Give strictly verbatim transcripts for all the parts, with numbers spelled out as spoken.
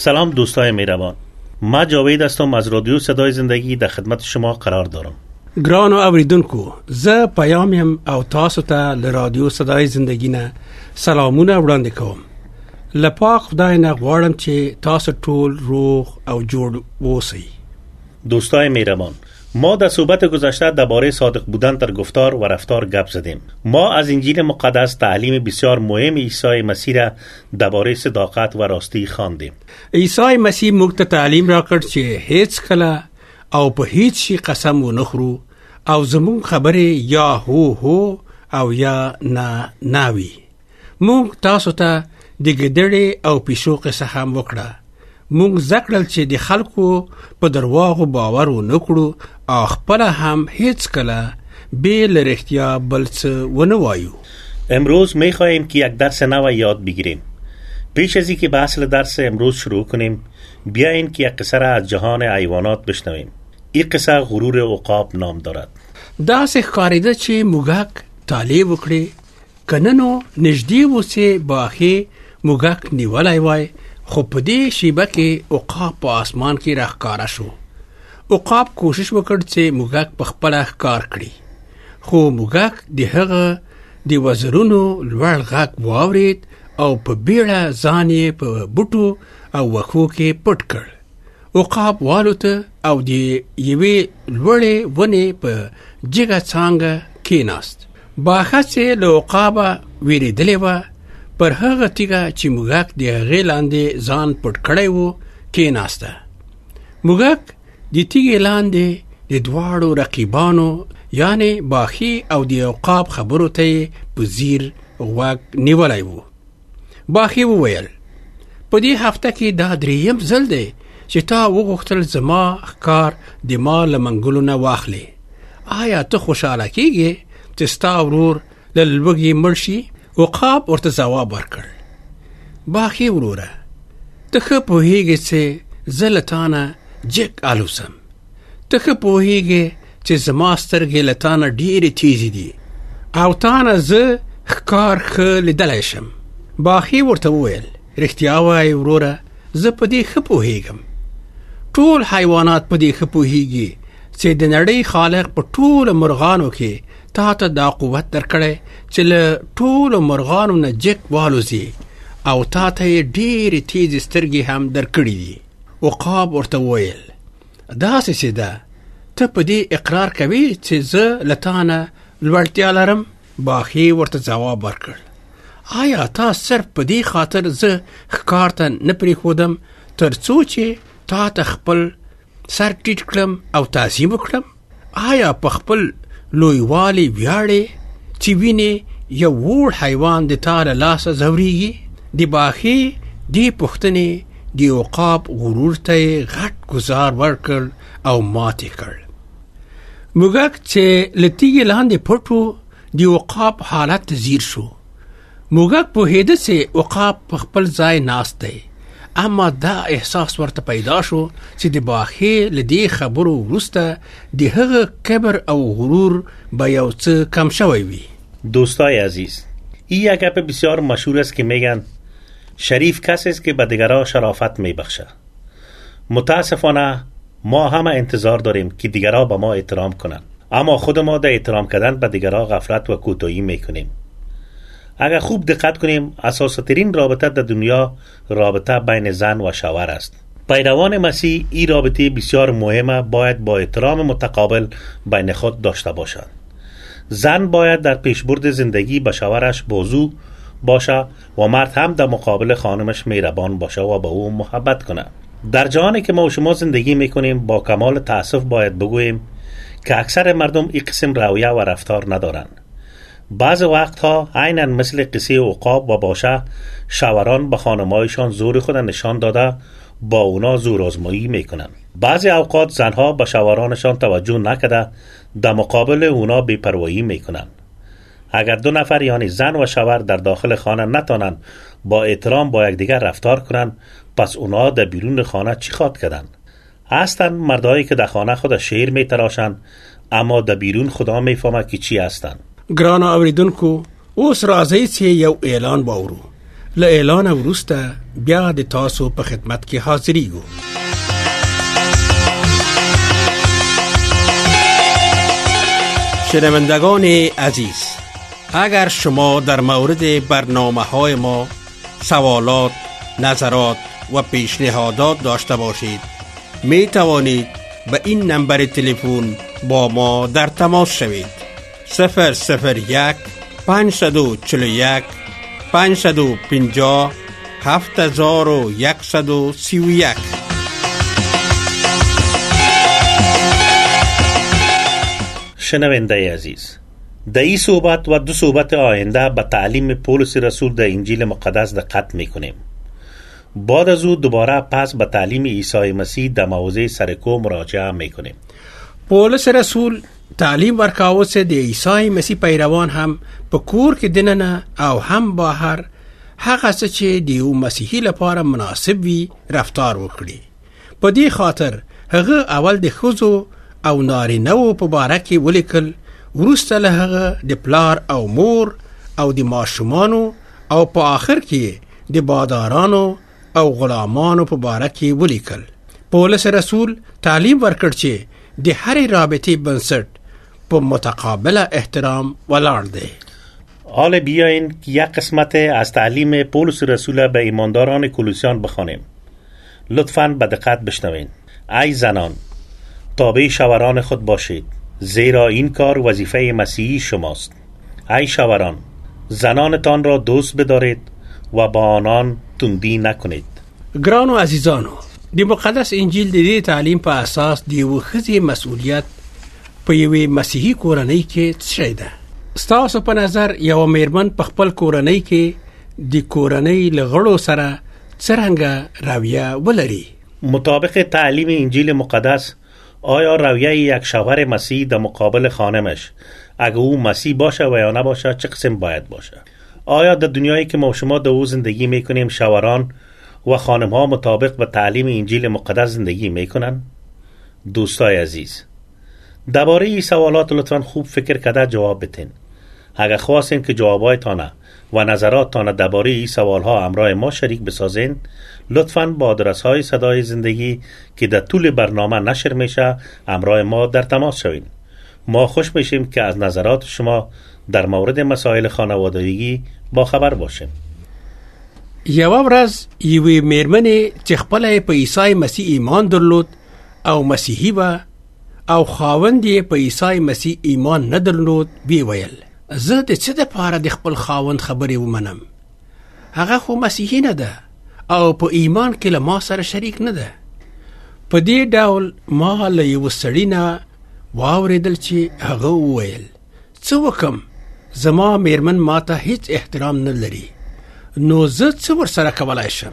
سلام دوستای مهربان، ما جاوید هستم از رادیو صدای زندگی در خدمت شما قرار دارم. ګرانو اوریدونکو، زه پیام یم او تاسو ته له رادیو صدای زندگی نه سلامونه وړاندې کوم. له پاک خدای نه غواړم چې تاسو ټول روغ او جوړ اوسئ. دوستای مهربان، ما در صحبت گذشته درباره صادق بودن در گفتار و رفتار گپ زدیم. ما از انجیل مقدس تعلیم بسیار مهم عیسی مسیح را درباره صداقت و راستی خواندیم. عیسی مسیح موږ ته تعلیم راکړ چې هیڅ کله او په هیڅ شي قسم و نخورو او زمون خبره یا هو هو او یا نه ناوي. موږ تاسو ته د ګډړې او پیشو قصه هم وکړه. موږ ذکرل چې د خلکو په درواغو باور و نکړو او خپل هم هیڅ کله به لرختیا بل څه ونه وایو. امروز می‌خواهیم که یک درس نو یاد بگیریم. پیش از اینکه بحث درس امروز شروع کنیم، بیایید که یک قصه را از جهان حیوانات بشنویم. این قصه غرور عقاب نام دارد. دا څه ښکارېده چې موږک طالب وکړي کننو نږدې وسه باخي موږک نیولای وای، خو په دې شیبه کې عقاب په اسمان کې راښکاره شو. عقاب کوشش وکړ چې موږک په خپل ښکار کړي، خو موږک د هغه د وزرونو لوړ غږ واورید او په بیړه ځان یې په بوټو او وښو کې پټ کړ. عقاب والوته او د یوې لوړې ونې په جګه څانګه کېناست. باښه چې له عقابه وېرېدلې وه، پر هغه تیږه چې موږک د هغې لاندې ځان پټ کړی و کېناسته. موږک د تیږې لاندې د دواړو رقیبانو یعنی باښې او د عقاب خبرو ته یې په ځیر غوږ نیولی و. باښې وویل، په دې هفته کې دا درېیم ځل دی چې تا وغوښتل زما ښکار د ما له منګلو نه واخلې. آیا ته خوشحاله کېږې چې ستا ورور له لوږې مړ شي؟ عقاب ورته ځواب ورکړ، باښې وروره، ته ښه پوهېږې چې زه له تا نه جګ الوزم. ته ښه پوهېږې چې زما سترګې له تا نه ډېرې تیزې دي او تا نه زه ښکار ښه لیدلی شم. باښې ورته وویل، رښتیا وایې وروره، زه په دې ښه پوهېږم. ټول حیوانات په دې ښه پوهېږي چې د نړۍ خالق په ټولو مرغانو کې تا ته دا قوت درکړی چې له ټولو مرغانو نه جګ والوځي او تا ته یې ډېرې تیزې سترګې هم درکړي دي. عقاب ورته وویل، داسې چې ده، ته په دې اقرار کوي چې زه له تا نه لوړتیا لرم؟ باښې ورته ځواب ورکړ، آیا تا صرف په دې خاطر زه ښکار ته نه پرېښودم تر څو چې تا ته خپل سر ټیټ کړم او تعظیم وکړم؟ آیا په خپل لویوالي ویاړې چې وینې یو وړ حیوان د تا له لاسه ځورېږي؟ د باښې دې پوښتنې د عقاب غرور ته یې غټ ګزار ورکړ او ماتې کړ. موږک چې له تیږې لاندې پټ و، د عقاب حالت ته ځیر شو. موږک پوهېده چې عقاب په خپل ځای ناست دی، اما دا احساس ورته پیدا شو چې د باښې له دې خبرو وروسته د هغه کبر او غرور به یو څه کم شوی وي. دوستای عزیز، این یک گپ بسیار مشهور است که میگن شریف کسی است که به دیگران شرافت میبخشه. متاسفانه ما همه انتظار داریم که دیگران به ما احترام کنند، اما خود ما در احترام کردن به دیگران غفلت و کوتاهی میکنیم. اگر خوب دقت کنیم، اساسی ترین رابطه در دنیا رابطه بین زن و شوهر است. پیروان مسیح این رابطه بسیار مهمه باید با احترام متقابل بین خود داشته باشند. زن باید در پیشبرد زندگی به شوهرش بازو باشه و مرد هم در مقابل خانمش مهربان باشه و به او محبت کنه. در جهانی که ما و شما زندگی میکنیم با کمال تأسف باید بگوییم که اکثر مردم این قسم رویه و رفتار ندارند. بعض وقتها عیناً مثل قصه عقاب و باشه، شوهران به خانمایشان زور خود نشان داده با اونا زور آزمایی میکنن. بعضی اوقات زنها به شوهرانشان توجه نکرده در مقابل اونا بی‌پروایی میکنن. اگر دو نفر یعنی زن و شوهر در داخل خانه نتانن با احترام با یکدیگر رفتار کنن، پس اونا در بیرون خانه چی خواد کردن؟ هستن مردایی که در خانه خود شعر میتراشن اما در بیرون خدا میفهمه که چی هستن. ګرانو اوریدونکو، اوس راځي چې یو اعلان باورو. له اعلان وروسته بیا د تاسو په خدمت کې حاضریږو. شنوندگان عزیز، اگر شما در مورد برنامه های ما سوالات، نظرات و پیشنهادات داشته باشید، می توانید به این نمبر تلفن با ما در تماس شوید. صفر صفر یک پانصد و چهل و یک پانصد و پنجاه هفت هزار و صد و سی و یک. شنونده عزیز، در این صحبت و دو صحبت آینده به تعلیم پولس رسول در انجیل مقدس دقت میکنیم. بعد از او دوباره پس به تعلیم عیسی مسیح در موضع سرکو مراجعه میکنیم. پولس رسول تعلیم ورکاوه سه د عیسی مسیح پیروان هم په کور کې دننه او هم بهر هغه څه چې د یو مسیحي لپاره مناسب وي رفتار وکړي. په دې خاطر هغه اول د ښځو او نارینه‌وو په باره کې ولیکل، وروسته له هغه د پلار او مور او د ماشومانو او په آخر کې د بادارانو او غلامانو په باره کې ولیکل. پولس رسول تعلیم ورکړ چې د هرې رابطې بنسټ په متقابل احترام ولاړ دی. حال بیاین که یک قسمت از تعلیم پولس رسول به ایمانداران کولوسیان بخوانیم. لطفاً به دقت بشنوین. ای زنان، تابع شوهران خود باشید، زیرا این کار وظیفه مسیحی شماست. ای شوهران، زنانتان را دوست بدارید و با آنان تندی نکنید. ګرانو عزیزانو، د مقدس انجیل د دې تعلیم په اساس د یو ښځې مسؤلیت په یوې مسیحي کورنۍ کې څه ده؟ ستاسو په نظر یو میرمن په خپل کورنۍ کې د کورنۍ له غړو سره څرنګه رویه ولري؟ مطابق تعلیم انجیل مقدس، آیا رویه یک شوهر مسیحی در مقابل خانمش، اگه او مسیح باشه و یا نباشه، چه قسم باید باشه؟ آیا در دنیایی که ما شما در او زندگی میکنیم شوهران و خانم ها مطابق به تعلیم انجیل مقدس زندگی میکنن؟ دوستای عزیز، درباره این سوالات لطفاً خوب فکر کرده جواب بتین. اگر خواستین که جوابایتان و نظراتتان درباره این سوالها همراه ما شریک بسازین، لطفاً با آدرس های صدای زندگی که در طول برنامه نشر میشه همراه ما در تماس شوین. ما خوش میشیم که از نظرات شما در مورد مسائل خانوادگی با خبر باشیم. یو ورځ یوې میرمنې چې خپله په عیسی مسیح ایمان درلود او مسیحي وه او خاوند یې په عیسی مسیح ایمان نه درلود، وی ویل زه د څه دپاره د خپل خاوند خبرې ومنم؟ هغه خو مسیحي نه ده او په ایمان کې له ما سره شریک نه ده. په دې ډول ما له یوه سړي نه واورېدل چې هغه وویل څه وکم؟ زما میرمن ما ته هیڅ احترام نه لري، نو زه څه ورسره کولی شم؟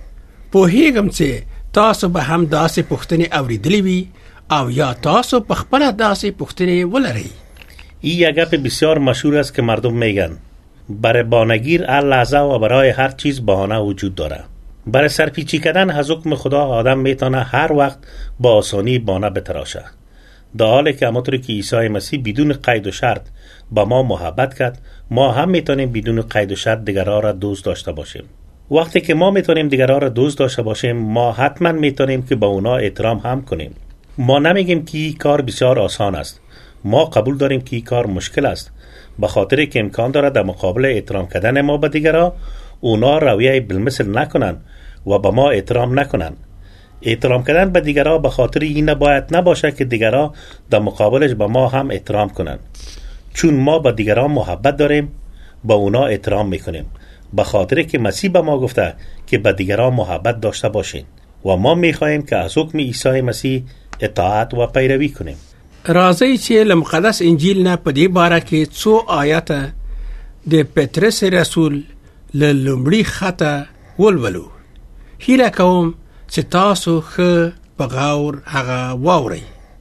پوهیږم چې تاسو به هم داسې پوښتنې اورېدلې وي او یا تاسو په خپله داسې پوښتنې ولرئ. این یک گپ بسیار مشهور است که مردم میگن برای بانگیر هر لحظه و برای هر چیز بهانه وجود داره. برای سرپیچی کردن از حکم خدا آدم میتونه هر وقت با آسانی بانه بتراشه، در حالی که همونطوری که عیسی مسیح بدون قید و شرط با ما محبت کرد، ما هم میتونیم بدون قید و شرط دیگرها را دوست داشته باشیم. وقتی که ما میتونیم دیگرها را دوست داشته باشیم، ما حتما میتونیم که با اونا احترام هم کنیم. ما نمیگیم که این کار بسیار آسان است، ما قبول داریم که این کار مشکل است، به خاطر که امکان داره در مقابل احترام کردن ما به دیگرها اونا رویه بالمثل نکنن و به ما احترام نکنن. احترام کردن به دیگرها به خاطر این نباید نباشه که دیگرها در مقابلش به ما هم احترام کنن. چون ما با دیگران محبت داریم، با اونا احترام میکنیم، به خاطر که مسیح به ما گفته که به دیگران محبت داشته باشین و ما میخواهیم که از حکم عیسی مسیح اطاعت و پیروی کنیم. راځئ چې له مقدس انجیل نه په دې باره کې څو آیاته د پطرس رسول له لومړي خطه ولولو. هیله کوم چې تاسو ښه په غور هغه واورئ.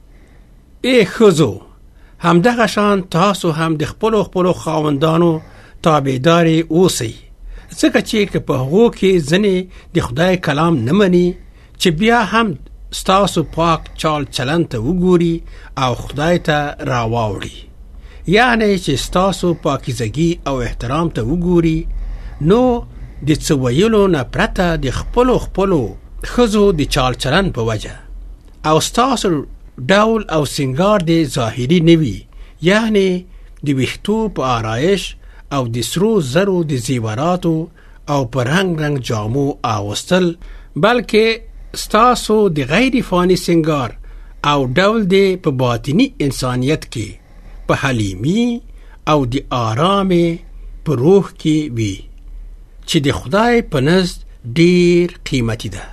ای ښځو، همدغه شان تاسو هم د خپلو خپلو خاوندانو تابعدارې اوسئ، ځکه چې که په هغو کې ځینې د خدای کلام نه مني، چې بیا هم ستاسو پاک چال چلن ته وګوري او خدای ته راواوړي، یعنی چې ستاسو پاکیزگی او احترام ته وګوري، نو د څه ویلو نه پرته د خپلو خپلو ښځو د چال چلن په وجه او ستاسو ډول او سنگار د ظاهري نوي، یعنی د ویښتو په آرایش او د سرو زرو د زیوراتو او په رنگ رنگ جامو اغوستل، بلکې ستاسو د غیر فانی سنگار او ډول د په باطنی انسانیت کې په حلیمی او د آرام په روح کې وي چې د خدای په نزد ډیر قیمتي ده.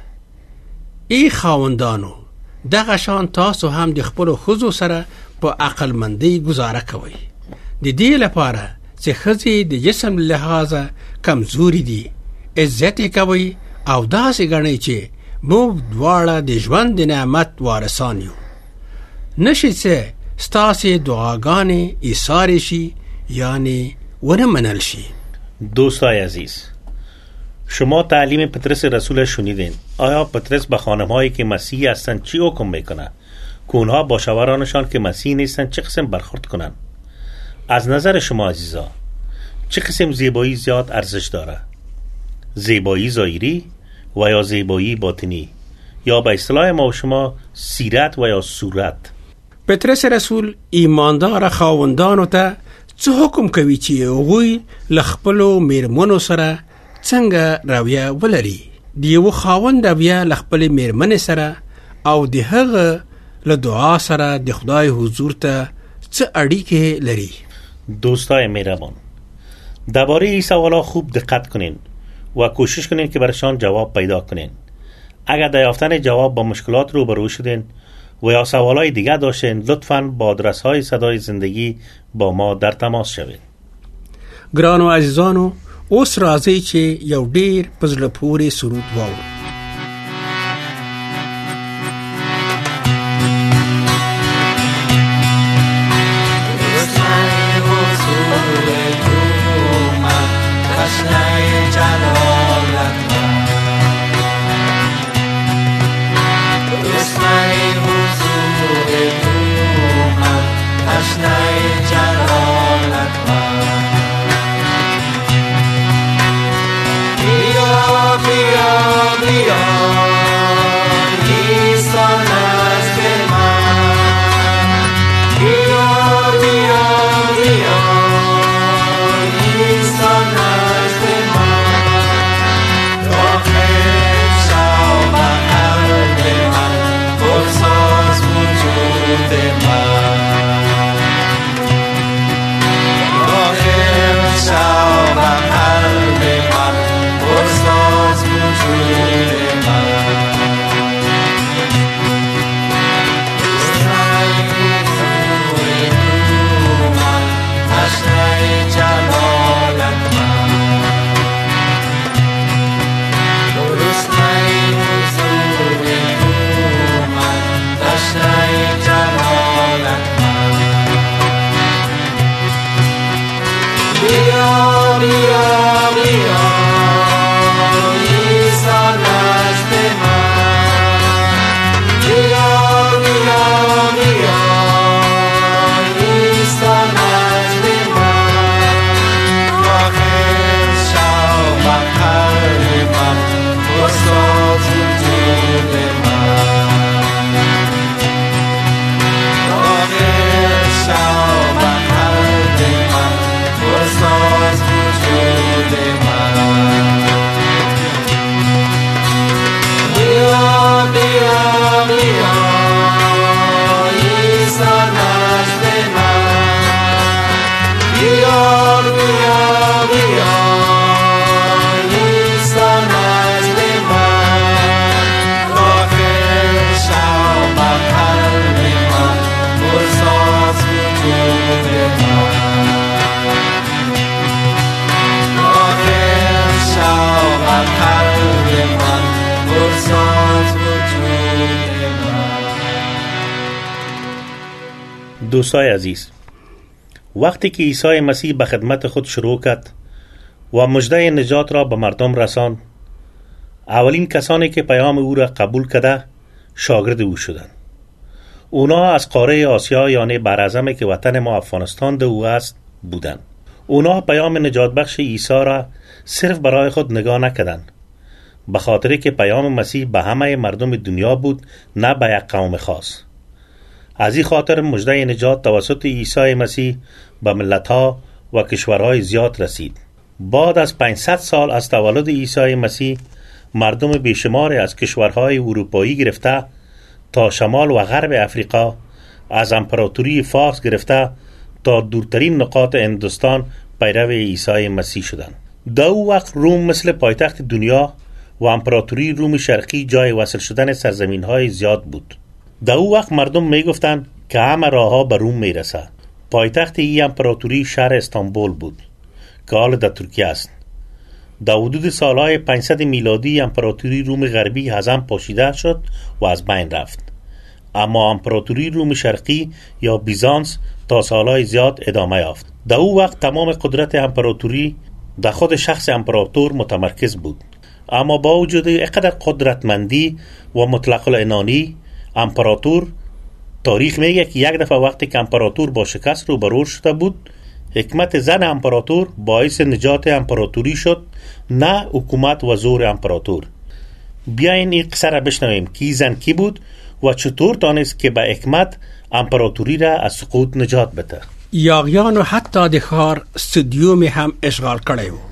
ای خاوندانو، دغه شان تاسو هم د خپلو ښځو سره په عقلمندۍ گزاره کوئ، د دې لپاره چې ښځې د جسم لحاظه کمزوري دي. عزت کوي او داسې ګڼئ چې موږ دواړه د ژوند د نعمت وارثان یو. نشي چې ستاسې دعاګانې ایثارې شي یعنی ونه منل شی. دوستای عزیز، شما تعلیم پطرس رسول شنیدین. آیا پطرس به خانم‌هایی که مسیحی هستند چی حکم میکنه؟ که اونها با شوهرانشان که مسیحی نیستند چه قسم برخورد کنن؟ از نظر شما عزیزا چه قسم زیبایی زیاد ارزش داره؟ زیبایی ظاهری و یا زیبایی باطنی، یا به اصطلاح ما و شما سیرت و یا صورت؟ پطرس رسول ایماندار خاوندانو ته څه حکم کوي چې هغوی له خپلو میرمنو سره څنګه رویه ولري؟ د یو خاوند رویه له خپلې میرمنې سره او د هغه له دعا سره د خدای حضور ته څه اړیکې لري؟ دوستای مهربان، درباره این سوالا خوب دقت کنین و کوشش کنین که برشان جواب پیدا کنین. اگر در یافتن جواب با مشکلات روبرو شدین و یا سوالای دیگه داشتین، لطفاً با آدرس‌های صدای زندگی با ما در تماس شوید. ګرانو عزیزانو، اوس راځي چې یو ډیر په زړه پورې سرود واورو. دوستای عزیز، وقتی که عیسی مسیح به خدمت خود شروع کرد و مژده نجات را به مردم رساند، اولین کسانی که پیام او را قبول کرده شاگرد او شدند. اونا از قاره آسیا یعنی براعظمی که وطن ما افغانستان ده او است بودند. اونا پیام نجات بخش عیسی را صرف برای خود نگاه نکردند، به خاطری که پیام مسیح به همه مردم دنیا بود، نه به یک قوم خاص. از این خاطر مژده نجات توسط عیسی مسیح به ملت‌ها و کشورهای زیاد رسید. بعد از پانصد سال از تولد عیسی مسیح، مردم بیشماری از کشورهای اروپایی گرفته تا شمال و غرب افریقا، از امپراتوری فارس گرفته تا دورترین نقاط هندوستان پیرو عیسی مسیح شدند. در او وقت روم مثل پایتخت دنیا و امپراتوری روم شرقی جای وصل شدن سرزمین‌های زیاد بود. در او وقت مردم میگفتند که همه راه‌ها به روم میرسه. پایتخت این امپراتوری شهر استانبول بود که حال در ترکیه است. در حدود سالهای پانصد میلادی امپراتوری روم غربی از هم پاشیده شد و از بین رفت، اما امپراتوری روم شرقی یا بیزانس تا سالهای زیاد ادامه یافت. در او وقت تمام قدرت امپراتوری در خود شخص امپراتور متمرکز بود، اما با وجود اینقدر قدرتمندی و مطلق العنانی، امپراتور تاریخ میگه که یک دفعه وقتی که امپراتور با شکست روبرو شده بود، حکمت زن امپراتور باعث نجات امپراتوری شد، نه حکومت و زور امپراتور. بیاین این قصه را بشنویم که زن کی بود و چطور تانست که به حکمت امپراتوری را از سقوط نجات بده. یاغیانو حتی د ښار استودیوم هم اشغال کړی و.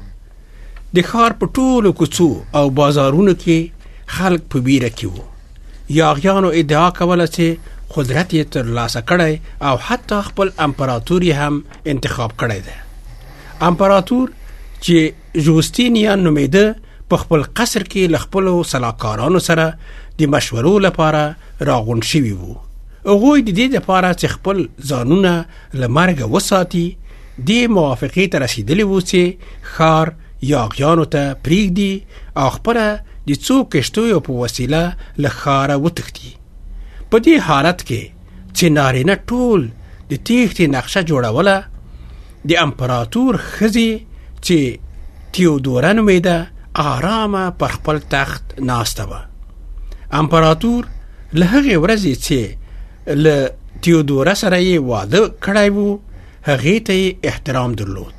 د ښار په ټولو کوڅو او بازارونو کې خلک په بیره کې وو. یاغیانو ادعا کوله چې قدرت یې ترلاسه کړی او حتی خپل امپراتور هم انتخاب کړی دی. امپراتور چې جوستینیان نومیده په خپل قصر کې له خپلو سلاکارانو سره د مشورو لپاره راغونډ شوي وو. هغوی د دې دپاره چې خپل ځانونه له مرګه وساتي، دې موافقې ته رسېدلي وو چې ښار یاغیانو ته پرېږدي او خپله د څو کشتیو په وسیله له ښاره وتښتي. په دې حالت کې چې نارینه ټول د تېښتې نقشه جوړوله، د امپراتور ښځې چې تیودوره نومیده آرامه پر خپل تخت ناسته وه. امپراتور له هغې ورځې چې له تیودوره سره یې واده کړی و، هغې ته یې احترام درلود.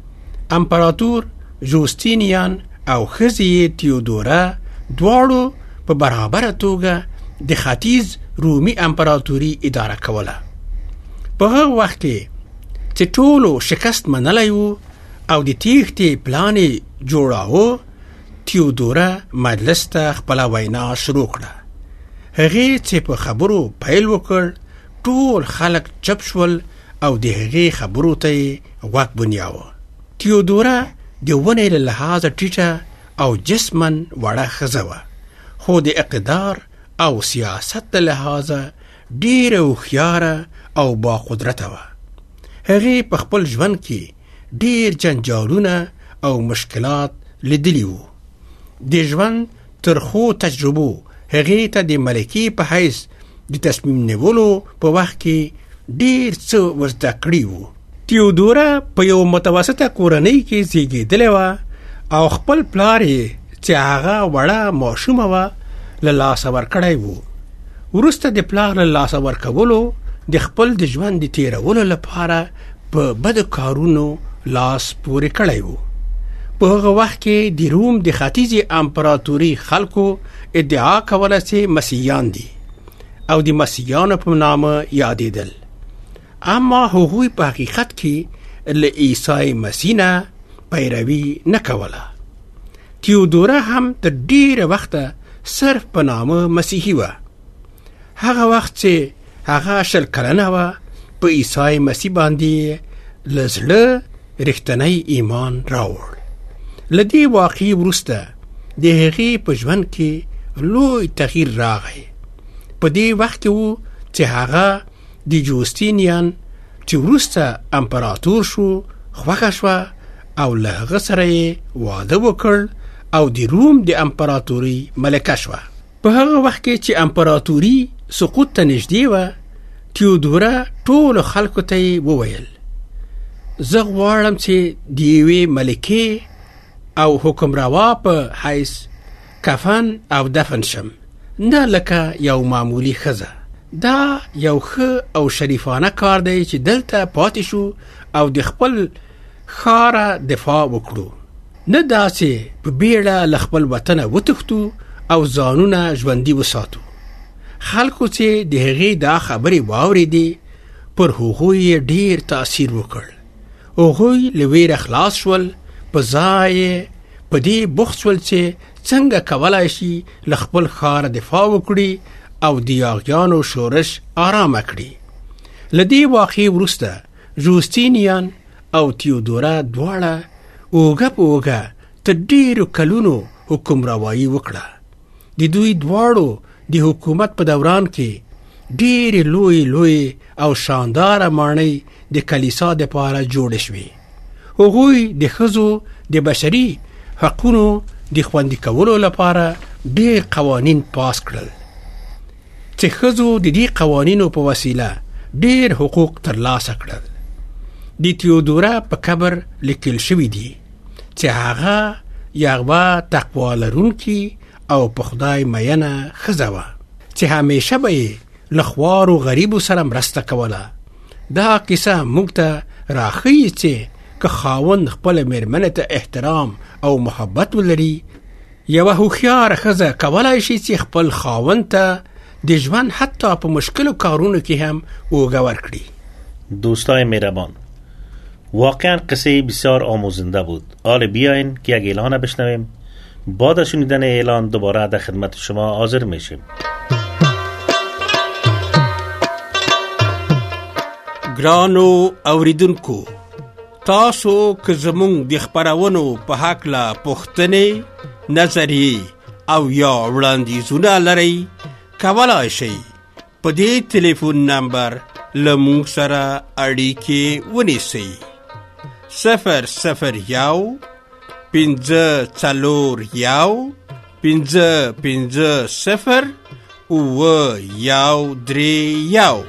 امپراتور جوستینیان او ښځې یې تیودوره دواړو په برابره توګه د ختیځ رومي امپراتوري اداره کوله. په هغه وخت کې چې ټولو شکست منلی و او د تېښتې پلان یې جوړاوه، تیودوره مجلس ته خپله وینا شروع کړه. هغې چې په خبرو پیل وکړ، ټول خلک چپ شول او د هغې خبرو ته یې غوږ ونیاوه. تیودوره د ونې له لحاظه ټیټه او جسمن وړه ښځه وه، خو د اقتدار او سیاست د لحاظه ډېره هوښیاره او با قدرته وه. هغې په خپل ژوند کې ډېر جنجالونه او مشکلات لیدلي وو. د ژوند ترخو تجربو هغې ته د ملکې په حیث د تصمیم نیولو په وخت کې ډېر څه ورزده کړي وو. تیودوره په یو متوسطه کورنۍ کې زیږېدلې وه او خپل پلار یې چې هغه وړه ماشومه وه له لاسه ورکړی وو. وروسته د پلار له لاسه ورکولو د خپل د ژوند د تېرولو لپاره په بدو کارونو لاس پورې کړی وو. په هغه وخت کې د روم د ختیځې امپراتوري خلکو ادعا کوله چې مسیحیان دي او د مسیحیانو په نامه یادېدل، اما هغوی په حقیقت کې له عیسی مسیح نه پیروي نه کوله. تیودوره هم تر ډېره وخته صرف په نامه مسیحي وه. هغه وخت چې هغه شل کلنه وه، په عیسی مسیح باندې له زړه رښتینی ایمان راوړ. له دې واقعې وروسته د هغې په ژوند کې لوی تغییر راغی. په دې وخت کې و چې هغه د جوستینیان چې وروسته امپراتور شو خوښه شوه او له هغه سره یې واده وکړ او د روم د امپراتوري ملکه شوه. په هغه وخت کې چې امپراتوري سقوط ته نږدې وه، تیودوره ټولو خلکو ته یې وویل، زه غواړم چې د یوې ملکې او حکمروا په حیث کفن او دفن شم، نه لکه یو معمولی ښځه. دا یو ښه او شریفانه کار دی چې دلته پاتې شو او د خپل ښاره دفاع وکړو، نه داسې په بیړه له خپل وطنه وتښتو او ځانونه ژوندي وساتو. خلکو چې د هغې دا خبرې واورېدې پر هغوی ډېر تاثیر وکړ. هغوی له ویره خلاص شول، په ځای په دې بوخت شول چې څنګه کولای شي له خپل ښاره دفاع وکړي او د یاغیانو شورش آرامه کړي. له دې واقعې وروسته جوستینیان او تیودورا دواړه اوږه په اوږه تر ډېرو کلونو حکمروایي وکړه. د دوی دواړو د حکومت په دوران کې ډېرې لوی لوی او شانداره ماڼۍ د کلیسا دپاره جوړې شوې. هغوی د ښځو د بشري حقونو د خوندي کولو لپاره ډېر قوانین پاس کړل چې ښځو د دې قوانینو په وسیله ډېر حقوق ترلاسه کړل. د تیودورا په قبر لیکل شوي دي چې هغه یوه تقوا لرونکي او په خدای مینه ښځه وه چې همیشه به یې له خوارو غریبو سره مرسته کوله. دا کیسه موږ ته راښیي چې که خاوند خپله مېرمنې ته احترام او محبت ولري، یوه هوښیاره ښځه کولی شي چې خپل خاوند ته د ژوند حتی په مشکلو کارونو کې هم اوږه ورکړي. دوستای مهربان، واقعا قصه بسیار آموزنده بود. حالا بیاین که یک اعلان بشنویم. بعد از شنیدن اعلان دوباره در خدمت شما حاضر میشیم. ګرانو اوریدونکو، تاسو که زمونږ د خپرونو په هکله پوښتنې، نظریې او یا وړاندیزونه لرئ، کولی شئ په دې تلیفون نمبر له موږ سره اړیکې ونیسئ. صفر صفر یو پنځه څلور یو پنځه پنځه صفر اووه یو درې یو.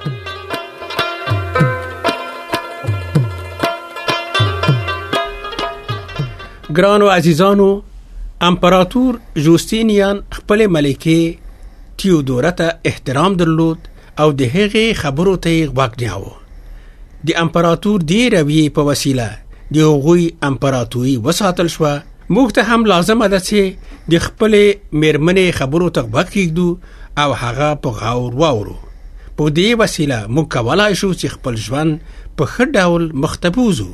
ګرانو عزیزانو، امپراتور جوستینیان خپل ملکې تیودورا ته احترام درلود او د هغې خبرو ته یې غوږ نیاوه. د امپراتور دې رویې په وسیله د هغوی امپراتوري وساتل شوه. موږ ته هم لازمه ده چې د خپلې مېرمنې خبرو ته غوږ کېږدو او هغه په غور واورو. په دې وسیله موږ کولی شو چې خپل ژوند په ښه ډول مخ ته بوزو.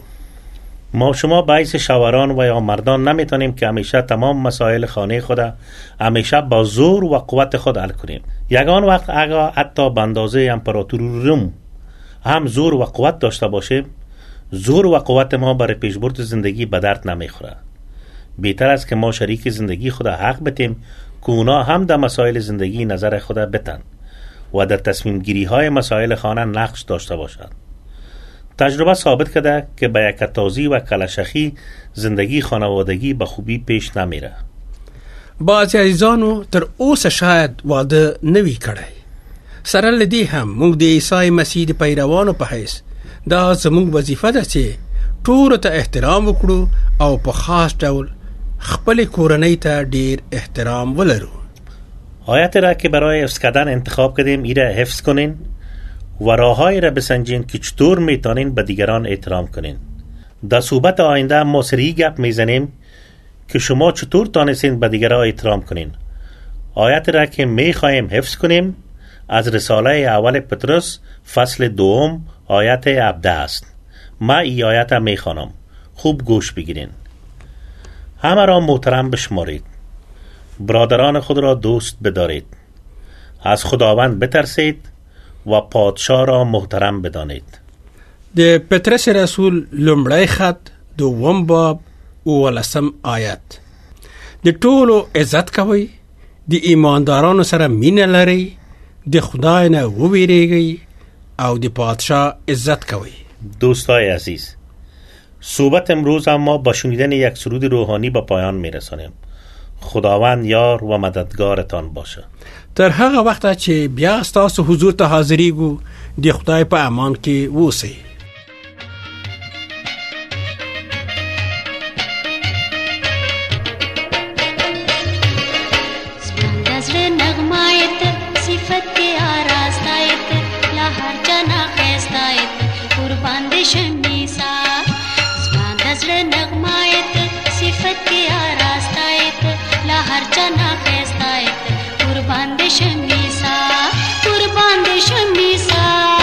ما شما باعث شاوران و یا مردان نمیتونیم که همیشه تمام مسائل خانه خود همیشه با زور و قوت خود حل کنیم. یگان وقت اگر حتی به اندازه امپراتور روم هم زور و قوت داشته باشیم، زور و قوت ما برای پیشبرد زندگی به درد نمیخوره. بهتر است که ما شریک زندگی خود حق بتیم که اونا هم در مسائل زندگی نظر خود بتن و در تصمیم گیری های مسائل خانه نقش داشته باشند. تجربه ثابت کرده که با یکتازی و کلشخی زندگی خانوادگی به خوبی پیش نمیره. بعضی عزیزانو تر اوسه شاید واده نوی کړی. سره له دې هم موږ د عیسی مسیح د پیروانو په حیث دا زموږ وظیفه ده چې ټولو ته احترام وکړو او په خاص ډول خپل کورنۍ ته ډیر احترام ولرو. آیت را که برای حفظ کردن انتخاب کردیم ایره حفظ کنین و راههایی را بسنجین که چطور میتونین به دیگران احترام کنین. در صحبت آینده ما سری گپ میزنیم که شما چطور تانستین به دیگران احترام کنین. آیت را که میخواهیم حفظ کنیم از رساله اول پترس فصل دوم آیت هفده است. ما ای آیت را میخوانم، خوب گوش بگیرین. همه را محترم بشمارید، برادران خود را دوست بدارید، از خداوند بترسید و پادشاه را محترم بدانید. د پترس رسول لومړی خط دوم باب اوولسم آیت. د ټولو عزت کوئ، د ایماندارانو سره مینه لرئ، د خدای نه وویریږئ او د پادشاه عزت کوئ. دوستای عزیز، صحبت امروز هم ما با شنیدن یک سرود روحانی به پایان میرسانیم. خداوند یار و مددگارتان باشه. تر هغه وخته چې بیا ستاسو حضور ته حاضرېږو، د خدای په امان کې اوسئ. شميسا زمان دزل نغمايت صفت चना फेस्तायत कुर्बान दे शमीसा कुर्बान दे शमीसा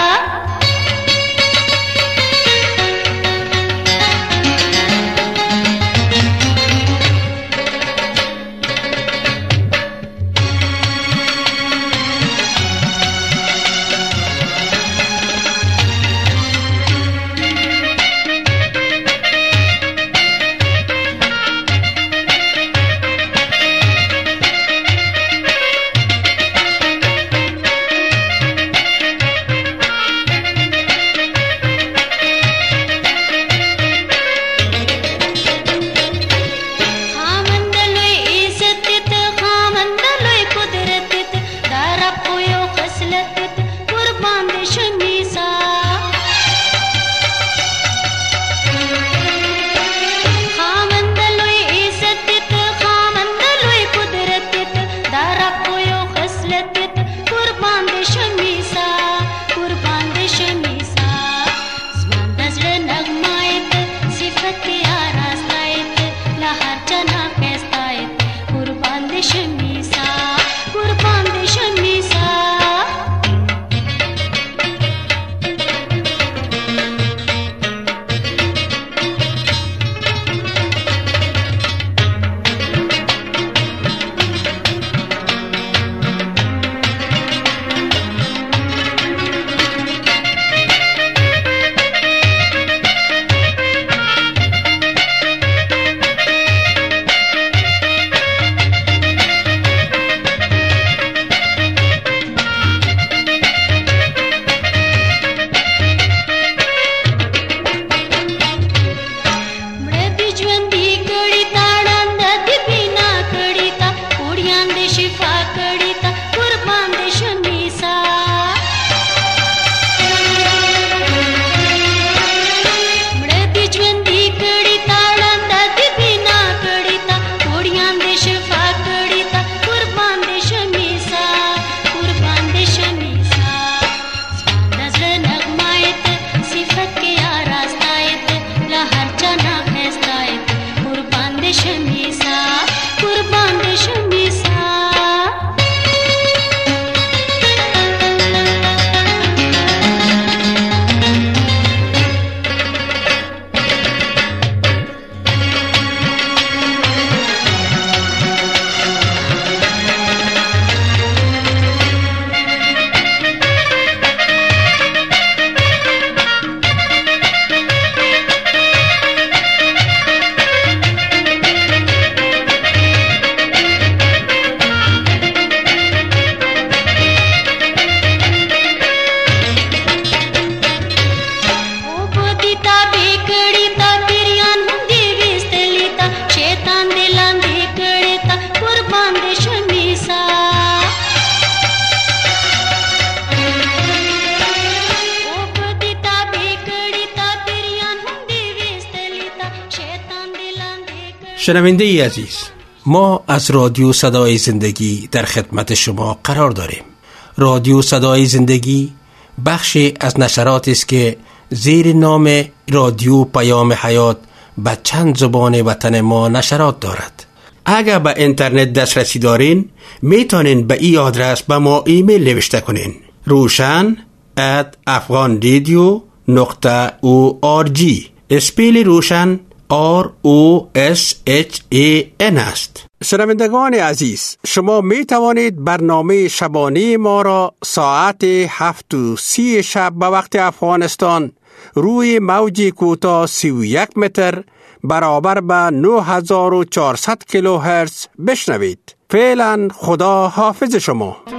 شنونده عزیز، ما از رادیو صدای زندگی در خدمت شما قرار داریم. رادیو صدای زندگی بخشی از نشرات است که زیر نام رادیو پیام حیات به چند زبان وطن ما نشرات دارد. اگر به اینترنت دسترسی دارین میتونین به این آدرس به ما ایمیل نوشته کنین: روشن ات افغان رادیو نقطه او آر جی. اسپیل روشن آر او اس اچ ای ان است. شنوندگان عزیز، شما می توانید برنامه شبانه ما را ساعت هفت و سی شب به وقت افغانستان روی موج کوتاه سی و یک متر برابر به نه هزار و چهارصد کیلوهرتز بشنوید. فعلا خدا حافظ شما.